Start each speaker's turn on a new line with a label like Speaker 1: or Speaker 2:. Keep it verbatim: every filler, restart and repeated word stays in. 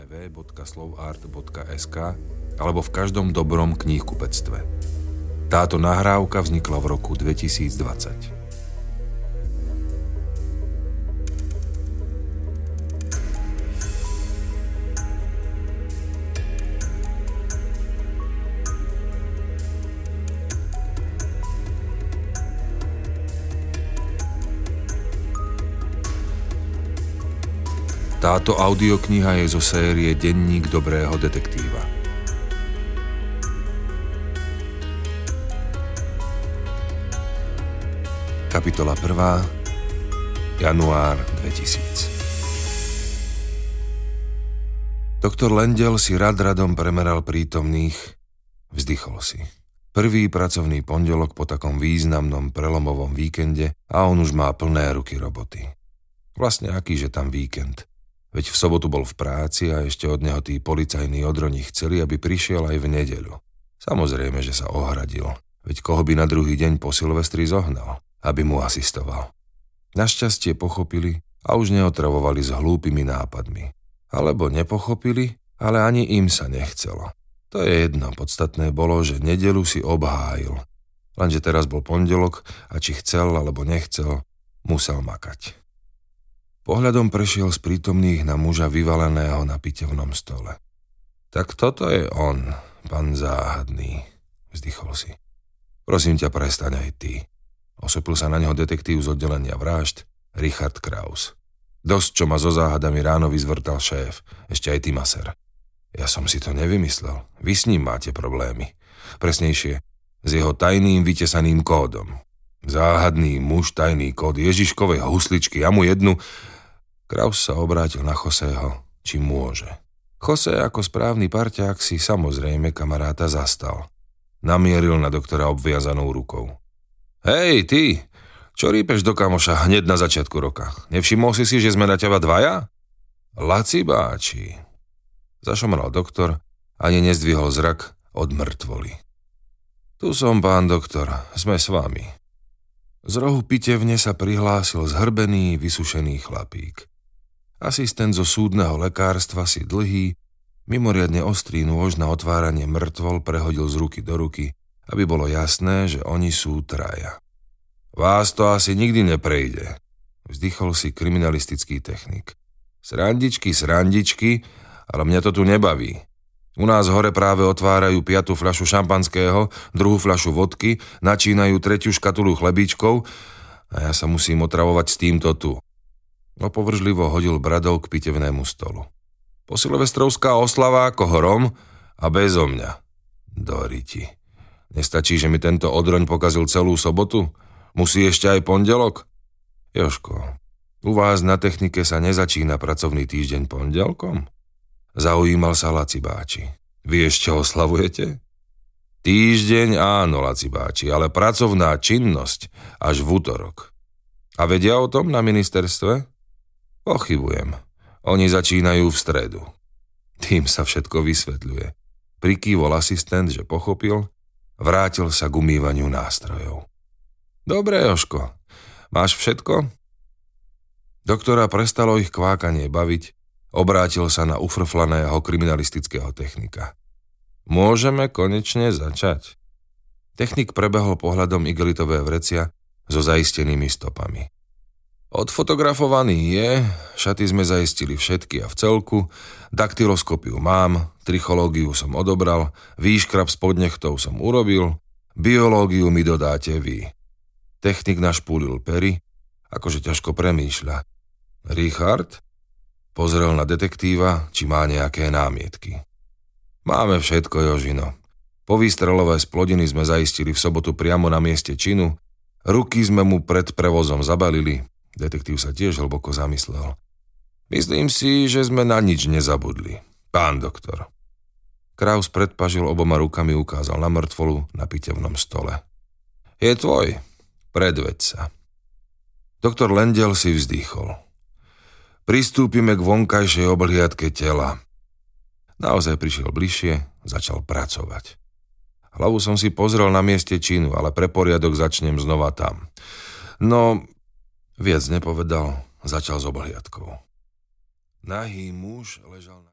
Speaker 1: w w w bodka slovart bodka es ka alebo v každom dobrom knihkupectve. Táto nahrávka vznikla v roku dvetisícdvadsať. Táto audiokniha je zo série Denník dobrého detektíva. Kapitola prvá. január dvetisíc. Doktor Lendl si rad radom premeral prítomných, vzdychol si. Prvý pracovný pondelok po takom významnom prelomovom víkende a on už má plné ruky roboty. Vlastne akýže tam víkend? Veď v sobotu bol v práci a ešte od neho tí policajní odroni chceli, aby prišiel aj v nedeľu. Samozrejme, že sa ohradil. Veď koho by na druhý deň po Silvestri zohnal, aby mu asistoval. Našťastie pochopili a už neotravovali s hlúpymi nápadmi. Alebo nepochopili, ale ani im sa nechcelo. To je jedno, podstatné bolo, že nedeľu si obhájil. Lenže teraz bol pondelok a či chcel alebo nechcel, musel makať. Pohľadom prešiel z prítomných na muža vyvaleného na pitevnom stole. Tak toto je on, pán Záhadný, vzdychol si. Prosím ťa, prestaň aj ty. Osopil sa na neho detektív z oddelenia vražd, Richard Kraus. Dosť, čo ma so záhadami ráno vyzvrtal šéf, ešte aj ty, maser. Ja som si to nevymyslel. Vy s ním máte problémy. Presnejšie, s jeho tajným vytesaným kódom. Záhadný muž, tajný kód Ježiškovej husličky, ja mu jednu... Kraus sa obrátil na Joseho, či môže. Jose ako správny parťák si samozrejme kamaráta zastal. Namieril na doktora obviazanou rukou. Hej, ty, čo rýpeš do kamoša hneď na začiatku roka? Nevšimol si si, že sme na teba dvaja? Lacibáči. Zašomral doktor, ani nezdvihol zrak od mŕtvoly. Tu som, pán doktor, sme s vami. Z rohu pitevne sa prihlásil zhrbený, vysušený chlapík. Asistent zo súdneho lekárstva si dlhý, mimoriadne ostrý nôž na otváranie mŕtvol prehodil z ruky do ruky, aby bolo jasné, že oni sú traja. Vás to asi nikdy neprejde, vzdychol si kriminalistický technik. Srandičky, srandičky, ale mňa to tu nebaví. U nás hore práve otvárajú piatu fľašu šampanského, druhú fľašu vodky, načínajú tretiu škatulu chlebíčkov a ja sa musím otravovať s týmto tu. Opovržlivo hodil bradou k pitevnému stolu. Posilvestrovská oslava ako horom a bezo mňa. Doriti. Nestačí, že mi tento odroň pokazil celú sobotu? Musí ešte aj pondelok? Jožko, u vás na technike sa nezačína pracovný týždeň pondelkom? Zaujímal sa Lacibáči. Vy ešte oslavujete? Týždeň áno, Lacibáči, ale pracovná činnosť až v útorok. A vedia o tom na ministerstve? Pochybujem. Oni začínajú v stredu. Tým sa všetko vysvetľuje. Prikývol asistent, že pochopil, vrátil sa k umývaniu nástrojov. Dobre, Jožko, máš všetko? Doktora prestalo ich kvákanie baviť, obrátil sa na ufrflaného kriminalistického technika. Môžeme konečne začať. Technik prebehol pohľadom igelitové vrecia so zaistenými stopami. Odfotografovaný je, šaty sme zaistili všetky a v celku, daktyloskopiu mám, trichológiu som odobral, výškrab spod nechtov som urobil, biológiu mi dodáte vy. Technik našpúlil pery, akože ťažko premýšľa. Richard? Pozrel na detektíva, či má nejaké námietky. Máme všetko, Jožino. Povýstrelové splodiny sme zaistili v sobotu priamo na mieste činu, ruky sme mu pred prevozom zabalili. Detektív sa tiež hlboko zamyslel. Myslím si, že sme na nič nezabudli. Pán doktor. Kraus predpažil oboma rukami, ukázal na mŕtvolu na pitevnom stole. Je tvoj. Predveď sa. Doktor Lendl si vzdýchol. Pristúpime k vonkajšej obhliadke tela. Naozaj prišiel bližšie, začal pracovať. Hlavu som si pozrel na mieste činu, ale pre poriadok začnem znova tam. No, viac nepovedal, začal s obhliadkou. Nahý muž ležal na...